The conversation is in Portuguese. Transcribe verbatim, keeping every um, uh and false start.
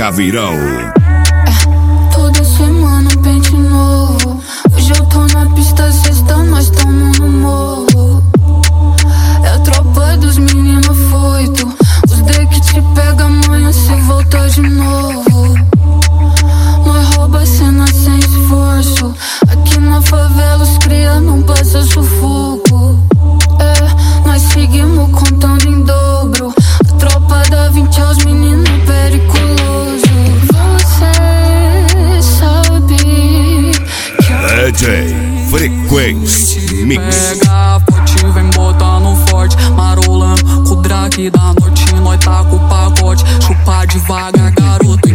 Caveirão. É, toda semana um pente novo. Hoje eu tô na pista, sexta, nós tamo no morro. É a tropa dos meninos foito. Os D que te pega amanhã, cê volta de novo. Nós rouba cena sem esforço. Aqui na favela os cria não passa sufoco. É, nós seguimos contando em dobro. A tropa da vinte aos meninos periculoso. Você sabe que eu D J Frequência Mix. Pega forte, vem botando forte. Marolando com o drag da noite. Nós tá com o pacote. Chupa devagar, garoto.